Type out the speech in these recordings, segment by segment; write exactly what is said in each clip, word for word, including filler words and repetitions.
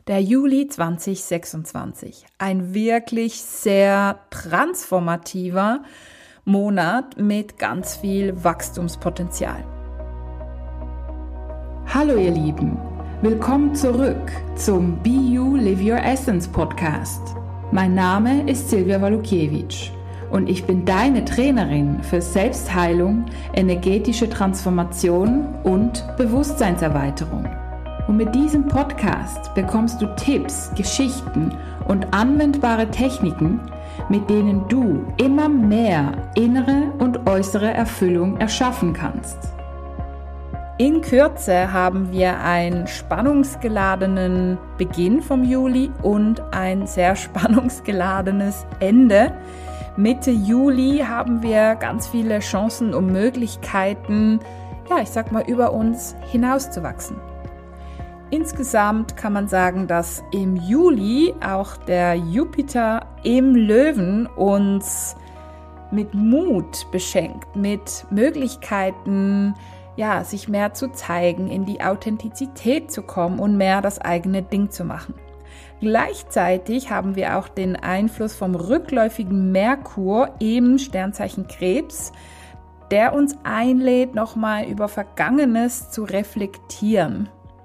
Der Juli zwanzig sechsundzwanzig, ein wirklich sehr transformativer Monat mit ganz viel Wachstumspotenzial. Hallo ihr Lieben, willkommen zurück zum Be You Live Your Essence Podcast. Mein Name ist Silvia Walukiewicz und ich bin deine Trainerin für Selbstheilung, energetische Transformation und Bewusstseinserweiterung. Und mit diesem Podcast bekommst du Tipps, Geschichten und anwendbare Techniken, mit denen du immer mehr innere und äußere Erfüllung erschaffen kannst. In Kürze haben wir einen spannungsgeladenen Beginn vom Juli und ein sehr spannungsgeladenes Ende. Mitte Juli haben wir ganz viele Chancen und Möglichkeiten, ja, ich sag mal, über uns hinauszuwachsen. Insgesamt kann man sagen, dass im Juli auch der Jupiter im Löwen uns mit Mut beschenkt, mit Möglichkeiten, ja, sich mehr zu zeigen, in die Authentizität zu kommen und mehr das eigene Ding zu machen. Gleichzeitig haben wir auch den Einfluss vom rückläufigen Merkur im Sternzeichen Krebs, der uns einlädt, nochmal über Vergangenes zu reflektieren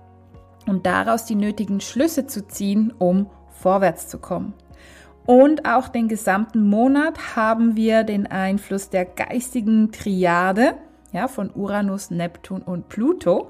und daraus die nötigen Schlüsse zu ziehen, um vorwärts zu kommen. Und auch den gesamten Monat haben wir den Einfluss der geistigen Triade, ja, von Uranus, Neptun und Pluto,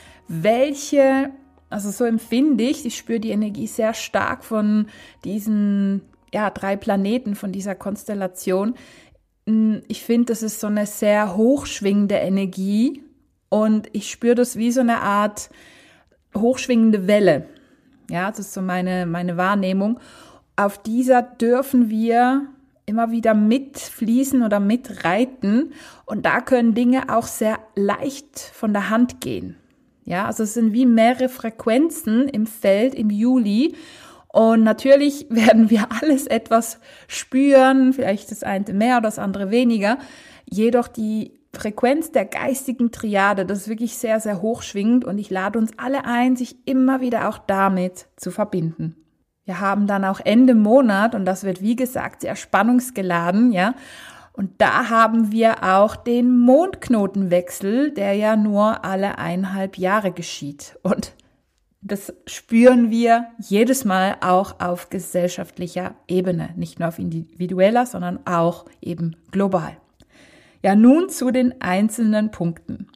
welche, also so empfinde ich, ich spüre die Energie sehr stark von diesen ja, drei Planeten, von dieser Konstellation. Ich finde, das ist so eine sehr hochschwingende Energie und ich spüre das wie so eine Art hochschwingende Welle. Ja, das ist so meine, meine Wahrnehmung. Auf dieser dürfen wir immer wieder mitfließen oder mitreiten und da können Dinge auch sehr leicht von der Hand gehen. Ja, also es sind wie mehrere Frequenzen im Feld im Juli und natürlich werden wir alles etwas spüren, vielleicht das eine mehr oder das andere weniger, jedoch die Frequenz der geistigen Triade, das ist wirklich sehr, sehr hochschwingend und ich lade uns alle ein, sich immer wieder auch damit zu verbinden. Wir haben dann auch Ende Monat und das wird, wie gesagt, sehr spannungsgeladen, ja. Und da haben wir auch den Mondknotenwechsel, der ja nur alle eineinhalb Jahre geschieht. Und das spüren wir jedes Mal auch auf gesellschaftlicher Ebene, nicht nur auf individueller, sondern auch eben global. Ja, nun zu den einzelnen Punkten.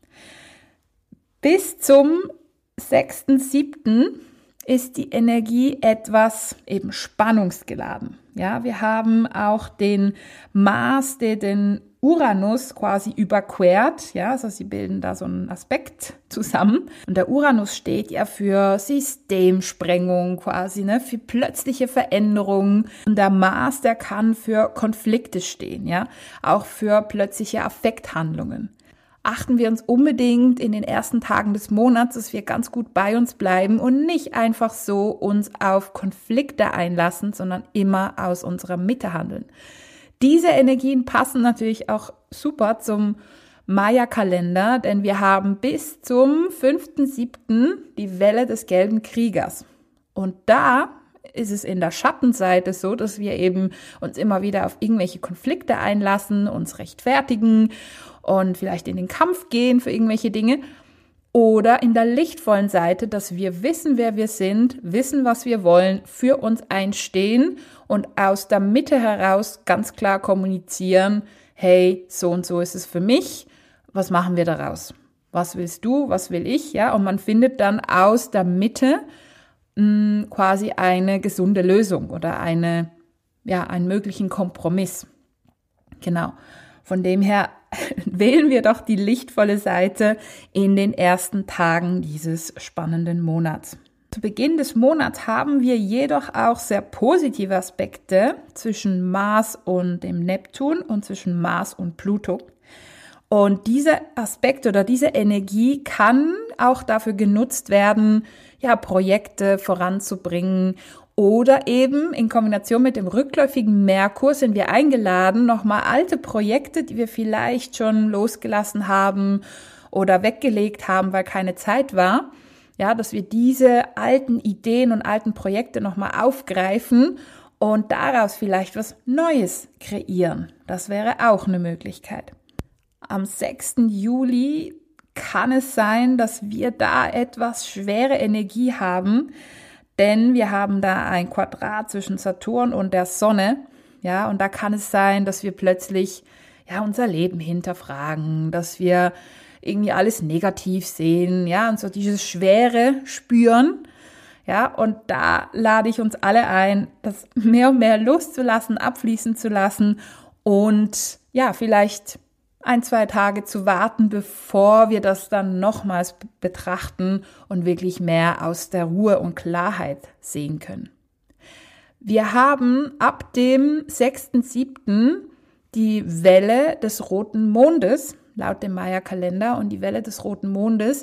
Bis zum sechsten siebten ist die Energie etwas eben spannungsgeladen. Ja, wir haben auch den Mars, der den Uranus quasi überquert. Ja, also sie bilden da so einen Aspekt zusammen. Und der Uranus steht ja für Systemsprengung quasi, ne, für plötzliche Veränderungen. Und der Mars, der kann für Konflikte stehen, ja, auch für plötzliche Affekthandlungen. Achten wir uns unbedingt in den ersten Tagen des Monats, dass wir ganz gut bei uns bleiben und nicht einfach so uns auf Konflikte einlassen, sondern immer aus unserer Mitte handeln. Diese Energien passen natürlich auch super zum Maya-Kalender, denn wir haben bis zum fünften siebten die Welle des gelben Kriegers. Und da ist es in der Schattenseite so, dass wir eben uns immer wieder auf irgendwelche Konflikte einlassen, uns rechtfertigen und vielleicht in den Kampf gehen für irgendwelche Dinge. Oder in der lichtvollen Seite, dass wir wissen, wer wir sind, wissen, was wir wollen, für uns einstehen und aus der Mitte heraus ganz klar kommunizieren, hey, so und so ist es für mich, was machen wir daraus? Was willst du, was will ich? Ja, und man findet dann aus der Mitte mh, quasi eine gesunde Lösung oder eine, ja, einen möglichen Kompromiss. Genau. Von dem her wählen wir doch die lichtvolle Seite in den ersten Tagen dieses spannenden Monats. Zu Beginn des Monats haben wir jedoch auch sehr positive Aspekte zwischen Mars und dem Neptun und zwischen Mars und Pluto. Und dieser Aspekt oder diese Energie kann auch dafür genutzt werden, ja, Projekte voranzubringen. Oder eben in Kombination mit dem rückläufigen Merkur sind wir eingeladen, nochmal alte Projekte, die wir vielleicht schon losgelassen haben oder weggelegt haben, weil keine Zeit war, Ja, dass wir diese alten Ideen und alten Projekte nochmal aufgreifen und daraus vielleicht was Neues kreieren. Das wäre auch eine Möglichkeit. Am sechsten Juli kann es sein, dass wir da etwas schwere Energie haben, denn wir haben da ein Quadrat zwischen Saturn und der Sonne. Ja, und da kann es sein, dass wir plötzlich ja unser Leben hinterfragen, dass wir irgendwie alles negativ sehen, ja, und so dieses Schwere spüren. Ja, und da lade ich uns alle ein, das mehr und mehr loszulassen, abfließen zu lassen und ja, vielleicht ein, zwei Tage zu warten, bevor wir das dann nochmals betrachten und wirklich mehr aus der Ruhe und Klarheit sehen können. Wir haben ab dem sechsten siebten die Welle des roten Mondes, laut dem Maya-Kalender, und die Welle des roten Mondes,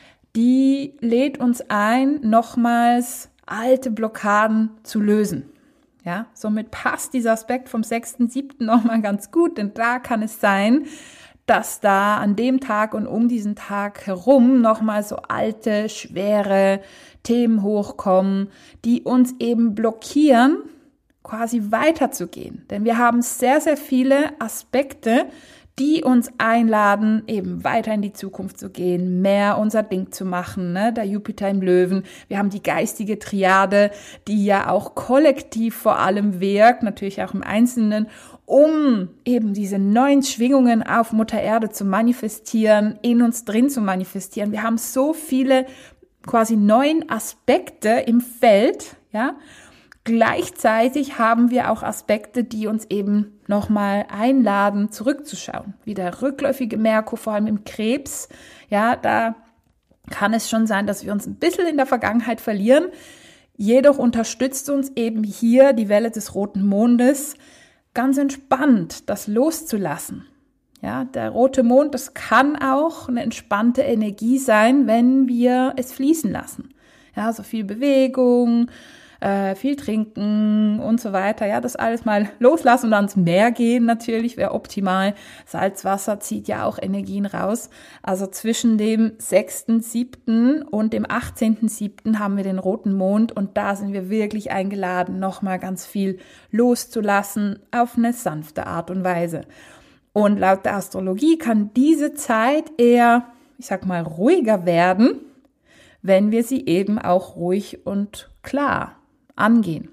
die lädt uns ein, nochmals alte Blockaden zu lösen. Ja, somit passt dieser Aspekt vom sechsten siebten nochmal ganz gut, denn da kann es sein, dass da an dem Tag und um diesen Tag herum nochmal so alte, schwere Themen hochkommen, die uns eben blockieren, quasi weiterzugehen. Denn wir haben sehr, sehr viele Aspekte, die uns einladen, eben weiter in die Zukunft zu gehen, mehr unser Ding zu machen, ne? Der Jupiter im Löwen. Wir haben die geistige Triade, die ja auch kollektiv vor allem wirkt, natürlich auch im Einzelnen, um eben diese neuen Schwingungen auf Mutter Erde zu manifestieren, in uns drin zu manifestieren. Wir haben so viele quasi neuen Aspekte im Feld, ja. Gleichzeitig haben wir auch Aspekte, die uns eben nochmal einladen, zurückzuschauen. Wie der rückläufige Merkur, vor allem im Krebs. Ja, da kann es schon sein, dass wir uns ein bisschen in der Vergangenheit verlieren. Jedoch unterstützt uns eben hier die Welle des roten Mondes ganz entspannt, das loszulassen. Ja, der rote Mond, das kann auch eine entspannte Energie sein, wenn wir es fließen lassen. Ja, so viel Bewegung, äh, viel trinken und so weiter. Ja, das alles mal loslassen und ans Meer gehen natürlich wäre optimal. Salzwasser zieht ja auch Energien raus. Also zwischen dem sechsten siebten und dem achtzehnten siebten haben wir den roten Mond und da sind wir wirklich eingeladen, nochmal ganz viel loszulassen auf eine sanfte Art und Weise. Und laut der Astrologie kann diese Zeit eher, ich sag mal, ruhiger werden, wenn wir sie eben auch ruhig und klar angehen.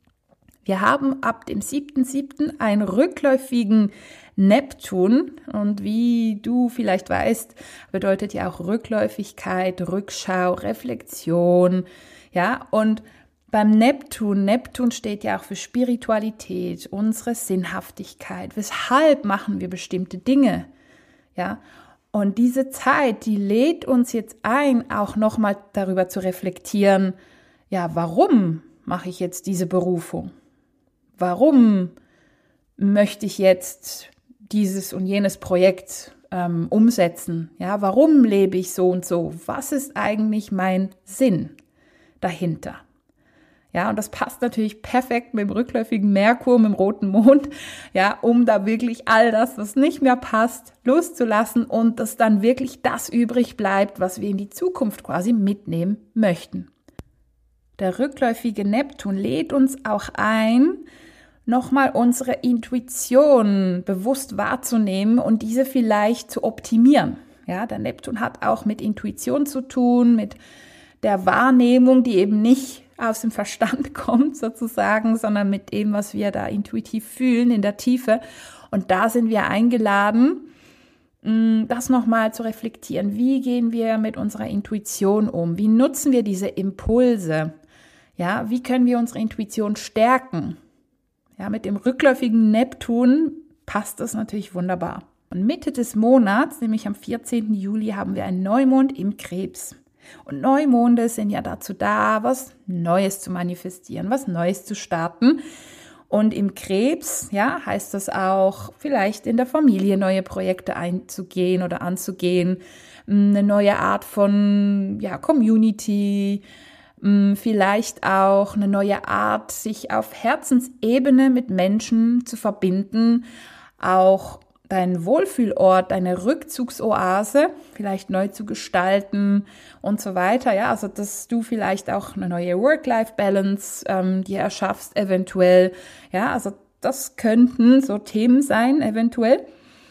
Wir haben ab dem siebten siebten einen rückläufigen Neptun und wie du vielleicht weißt, bedeutet ja auch Rückläufigkeit, Rückschau, Reflexion, ja, und beim Neptun, Neptun steht ja auch für Spiritualität, unsere Sinnhaftigkeit. Weshalb machen wir bestimmte Dinge? Ja, und diese Zeit, die lädt uns jetzt ein, auch nochmal darüber zu reflektieren, ja, warum mache ich jetzt diese Berufung? Warum möchte ich jetzt dieses und jenes Projekt ähm, umsetzen? Ja, warum lebe ich so und so? Was ist eigentlich mein Sinn dahinter? Ja, und das passt natürlich perfekt mit dem rückläufigen Merkur, mit dem roten Mond, ja, um da wirklich all das, was nicht mehr passt, loszulassen und dass dann wirklich das übrig bleibt, was wir in die Zukunft quasi mitnehmen möchten. Der rückläufige Neptun lädt uns auch ein, nochmal unsere Intuition bewusst wahrzunehmen und diese vielleicht zu optimieren. Ja, der Neptun hat auch mit Intuition zu tun, mit der Wahrnehmung, die eben nicht aus dem Verstand kommt sozusagen, sondern mit dem, was wir da intuitiv fühlen in der Tiefe. Und da sind wir eingeladen, das nochmal zu reflektieren. Wie gehen wir mit unserer Intuition um? Wie nutzen wir diese Impulse? Ja, wie können wir unsere Intuition stärken? Ja, mit dem rückläufigen Neptun passt das natürlich wunderbar. Und Mitte des Monats, nämlich am vierzehnten Juli, haben wir einen Neumond im Krebs. Und Neumonde sind ja dazu da, was Neues zu manifestieren, was Neues zu starten. Und im Krebs, ja, heißt das auch, vielleicht in der Familie neue Projekte einzugehen oder anzugehen, eine neue Art von, ja, Community, vielleicht auch eine neue Art, sich auf Herzensebene mit Menschen zu verbinden, auch deinen Wohlfühlort, deine Rückzugsoase vielleicht neu zu gestalten und so weiter. Ja, also dass du vielleicht auch eine neue Work-Life-Balance ähm, dir erschaffst eventuell. Ja, also das könnten so Themen sein eventuell.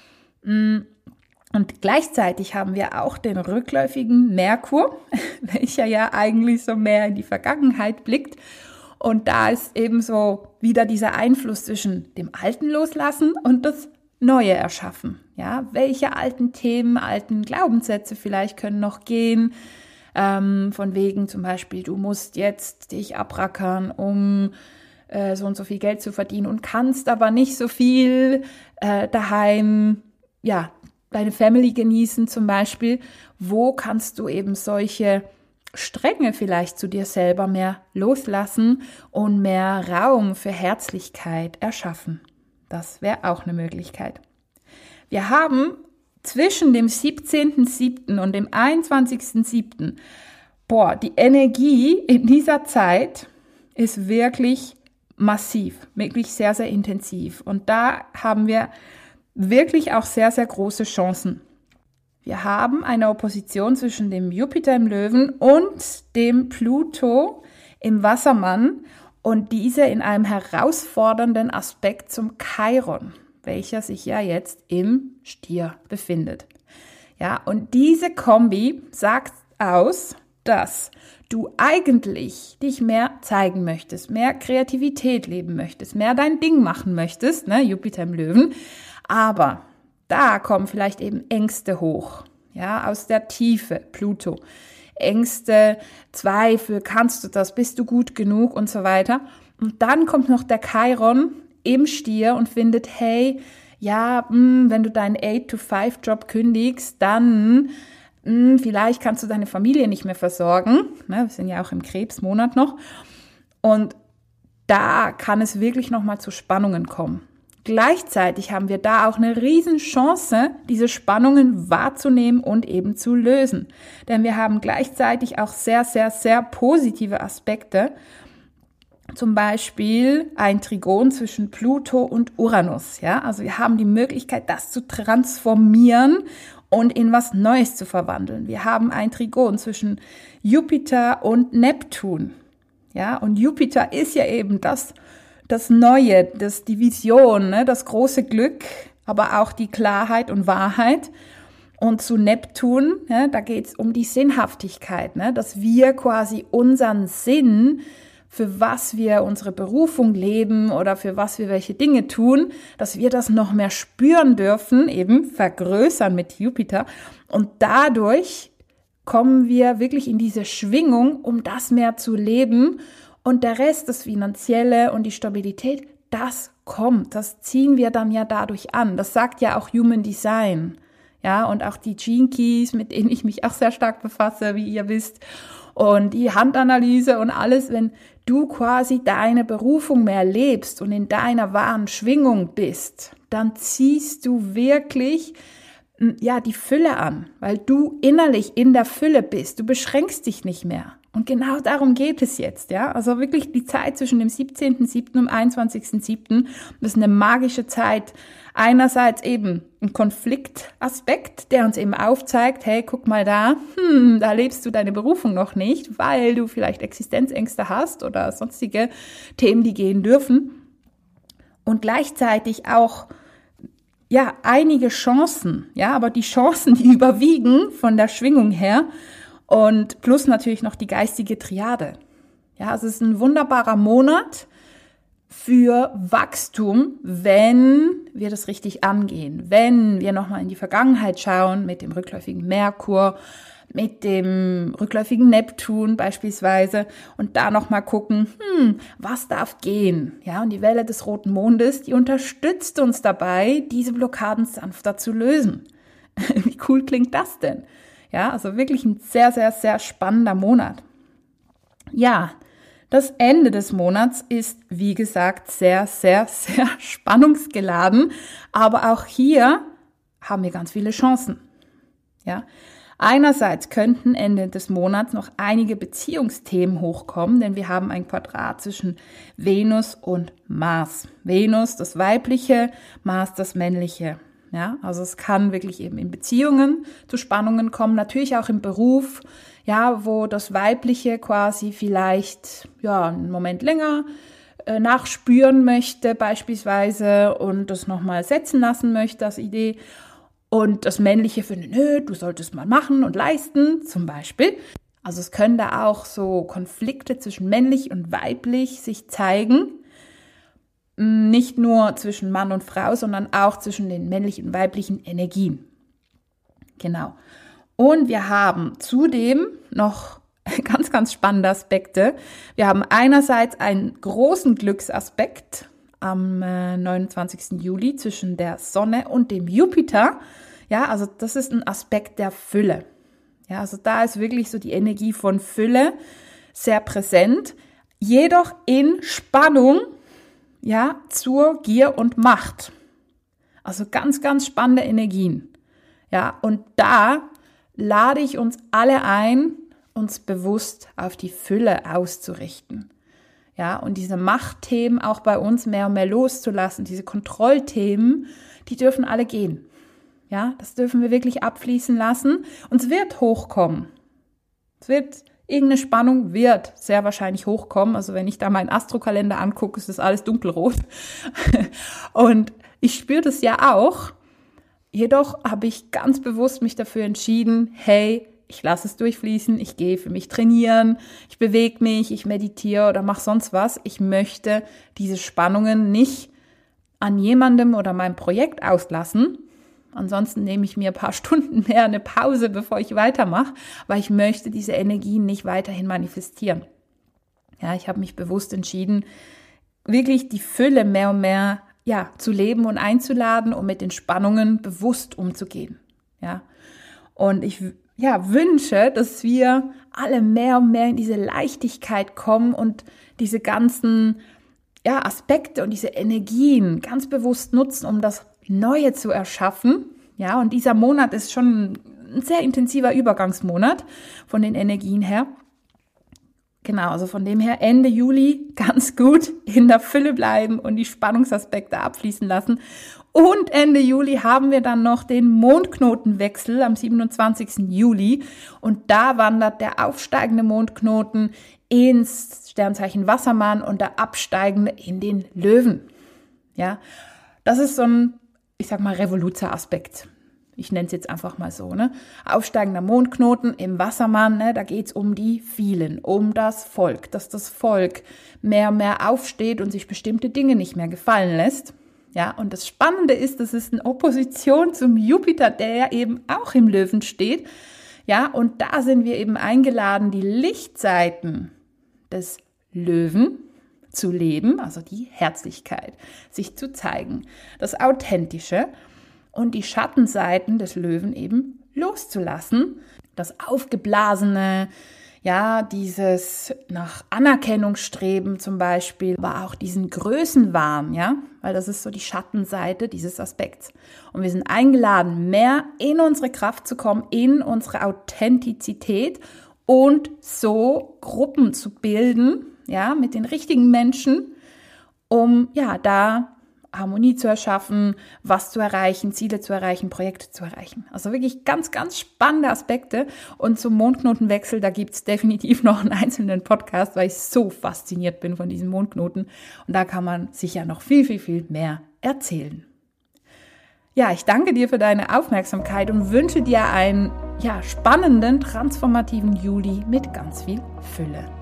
Und gleichzeitig haben wir auch den rückläufigen Merkur, welcher ja eigentlich so mehr in die Vergangenheit blickt. Und da ist eben so wieder dieser Einfluss zwischen dem Alten loslassen und das Neue erschaffen. Ja, welche alten Themen, alten Glaubenssätze vielleicht können noch gehen, ähm, von wegen zum Beispiel, du musst jetzt dich abrackern, um äh, so und so viel Geld zu verdienen und kannst aber nicht so viel äh, daheim, ja, deine Family genießen zum Beispiel. Wo kannst du eben solche Strenge vielleicht zu dir selber mehr loslassen und mehr Raum für Herzlichkeit erschaffen? Das wäre auch eine Möglichkeit. Wir haben zwischen dem siebzehnten siebten und dem einundzwanzigsten siebten boah, die Energie in dieser Zeit ist wirklich massiv, wirklich sehr, sehr intensiv. Und da haben wir wirklich auch sehr, sehr große Chancen. Wir haben eine Opposition zwischen dem Jupiter im Löwen und dem Pluto im Wassermann und diese in einem herausfordernden Aspekt zum Chiron, welcher sich ja jetzt im Stier befindet. Ja, und diese Kombi sagt aus, dass du eigentlich dich mehr zeigen möchtest, mehr Kreativität leben möchtest, mehr dein Ding machen möchtest, ne, Jupiter im Löwen, aber da kommen vielleicht eben Ängste hoch, ja, aus der Tiefe, Pluto. Ängste, Zweifel, kannst du das, bist du gut genug und so weiter. Und dann kommt noch der Chiron im Stier und findet, hey, ja, mh, wenn du deinen eight to five Job kündigst, dann mh, vielleicht kannst du deine Familie nicht mehr versorgen. Ne, wir sind ja auch im Krebsmonat noch. Und da kann es wirklich nochmal zu Spannungen kommen. Gleichzeitig haben wir da auch eine Riesenchance, diese Spannungen wahrzunehmen und eben zu lösen. Denn wir haben gleichzeitig auch sehr, sehr, sehr positive Aspekte. Zum Beispiel ein Trigon zwischen Pluto und Uranus. Ja? Also wir haben die Möglichkeit, das zu transformieren und in was Neues zu verwandeln. Wir haben ein Trigon zwischen Jupiter und Neptun. Ja? Und Jupiter ist ja eben das Das Neue, das, die Vision, ne, das große Glück, aber auch die Klarheit und Wahrheit. Und zu Neptun, ne, da geht's um die Sinnhaftigkeit, ne, dass wir quasi unseren Sinn, für was wir unsere Berufung leben oder für was wir welche Dinge tun, dass wir das noch mehr spüren dürfen, eben vergrößern mit Jupiter. Und dadurch kommen wir wirklich in diese Schwingung, um das mehr zu leben. Und der Rest, das Finanzielle und die Stabilität, das kommt, das ziehen wir dann ja dadurch an. Das sagt ja auch Human Design, ja, und auch die Gene Keys, mit denen ich mich auch sehr stark befasse, wie ihr wisst, und die Handanalyse und alles, wenn du quasi deine Berufung mehr lebst und in deiner wahren Schwingung bist, dann ziehst du wirklich ja die Fülle an, weil du innerlich in der Fülle bist. Du beschränkst dich nicht mehr. Und genau darum geht es jetzt, ja. Also wirklich die Zeit zwischen dem siebzehnten siebten und einundzwanzigsten siebten Das ist eine magische Zeit. Einerseits eben ein Konfliktaspekt, der uns eben aufzeigt, hey, guck mal da, hm, da lebst du deine Berufung noch nicht, weil du vielleicht Existenzängste hast oder sonstige Themen, die gehen dürfen. Und gleichzeitig auch ja, einige Chancen, ja, aber die Chancen, die überwiegen von der Schwingung her. Und plus natürlich noch die geistige Triade. Ja, also es ist ein wunderbarer Monat für Wachstum, wenn wir das richtig angehen. Wenn wir nochmal in die Vergangenheit schauen mit dem rückläufigen Merkur, mit dem rückläufigen Neptun beispielsweise und da nochmal gucken, hm, was darf gehen? Ja, und die Welle des roten Mondes, die unterstützt uns dabei, diese Blockaden sanfter zu lösen. Wie cool klingt das denn? Ja, also wirklich ein sehr, sehr, sehr spannender Monat. Ja, das Ende des Monats ist, wie gesagt, sehr, sehr, sehr spannungsgeladen. Aber auch hier haben wir ganz viele Chancen. Ja, einerseits könnten Ende des Monats noch einige Beziehungsthemen hochkommen, denn wir haben ein Quadrat zwischen Venus und Mars. Venus, das Weibliche, Mars, das Männliche. Ja, also es kann wirklich eben in Beziehungen zu Spannungen kommen, natürlich auch im Beruf, ja, wo das Weibliche quasi vielleicht ja einen Moment länger äh, nachspüren möchte beispielsweise und das nochmal setzen lassen möchte als Idee und das Männliche findet, nö, du solltest mal machen und leisten zum Beispiel. Also es können da auch so Konflikte zwischen männlich und weiblich sich zeigen. Nicht nur zwischen Mann und Frau, sondern auch zwischen den männlichen und weiblichen Energien. Genau. Und wir haben zudem noch ganz, ganz spannende Aspekte. Wir haben einerseits einen großen Glücksaspekt am neunundzwanzigsten Juli zwischen der Sonne und dem Jupiter. Ja, also das ist ein Aspekt der Fülle. Ja, also da ist wirklich so die Energie von Fülle sehr präsent, jedoch in Spannung, ja, zur Gier und Macht. Also ganz, ganz spannende Energien. Ja, und da lade ich uns alle ein, uns bewusst auf die Fülle auszurichten. Ja, und diese Machtthemen auch bei uns mehr und mehr loszulassen, diese Kontrollthemen, die dürfen alle gehen. Ja, das dürfen wir wirklich abfließen lassen. Und es wird hochkommen. Es wird Irgendeine Spannung wird sehr wahrscheinlich hochkommen. Also wenn ich da meinen Astrokalender angucke, ist das alles dunkelrot. Und ich spüre das ja auch. Jedoch habe ich ganz bewusst mich dafür entschieden, hey, ich lasse es durchfließen, ich gehe für mich trainieren, ich bewege mich, ich meditiere oder mache sonst was. Ich möchte diese Spannungen nicht an jemandem oder meinem Projekt auslassen. Ansonsten nehme ich mir ein paar Stunden mehr eine Pause, bevor ich weitermache, weil ich möchte diese Energien nicht weiterhin manifestieren. Ja, ich habe mich bewusst entschieden, wirklich die Fülle mehr und mehr ja, zu leben und einzuladen, um mit den Spannungen bewusst umzugehen. Ja, und ich ja, wünsche, dass wir alle mehr und mehr in diese Leichtigkeit kommen und diese ganzen ja, Aspekte und diese Energien ganz bewusst nutzen, um das Neue zu erschaffen. Ja, und dieser Monat ist schon ein sehr intensiver Übergangsmonat von den Energien her. Genau, also von dem her Ende Juli ganz gut in der Fülle bleiben und die Spannungsaspekte abfließen lassen. Und Ende Juli haben wir dann noch den Mondknotenwechsel am siebenundzwanzigsten Juli. Und da wandert der aufsteigende Mondknoten ins Sternzeichen Wassermann und der absteigende in den Löwen. Ja, das ist so ein, ich sag mal, Revoluzer-Aspekt. Ich nenne es jetzt einfach mal so, ne? Aufsteigender Mondknoten im Wassermann, ne? Da geht's um die vielen, um das Volk, dass das Volk mehr und mehr aufsteht und sich bestimmte Dinge nicht mehr gefallen lässt. Ja, und das Spannende ist, das ist eine Opposition zum Jupiter, der ja eben auch im Löwen steht. Ja, und da sind wir eben eingeladen, die Lichtseiten des Löwen zu leben, also die Herzlichkeit, sich zu zeigen, das Authentische und die Schattenseiten des Löwen eben loszulassen, das Aufgeblasene, ja, dieses nach Anerkennung streben zum Beispiel, aber auch diesen Größenwahn, ja, weil das ist so die Schattenseite dieses Aspekts. Und wir sind eingeladen, mehr in unsere Kraft zu kommen, in unsere Authentizität und so Gruppen zu bilden, ja, mit den richtigen Menschen, um, ja, da Harmonie zu erschaffen, was zu erreichen, Ziele zu erreichen, Projekte zu erreichen. Also wirklich ganz, ganz spannende Aspekte. Und zum Mondknotenwechsel, da gibt's definitiv noch einen einzelnen Podcast, weil ich so fasziniert bin von diesem Mondknoten. Und da kann man sicher noch viel, viel, viel mehr erzählen. Ja, ich danke dir für deine Aufmerksamkeit und wünsche dir einen, ja, spannenden, transformativen Juli mit ganz viel Fülle.